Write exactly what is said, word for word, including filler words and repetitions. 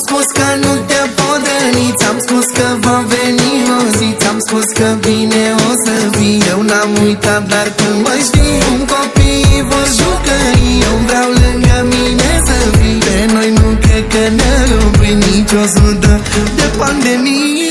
spus că nu te pot răni, ți-am spus că va veni o zi, ți-am spus că bine o să fii. Eu n-am uitat, dar tu mă știi, cum copiii vor jucării. Eu vreau lângă mine să fii. Pe noi nu cred că ne-ar opri nicio sută de pandemie.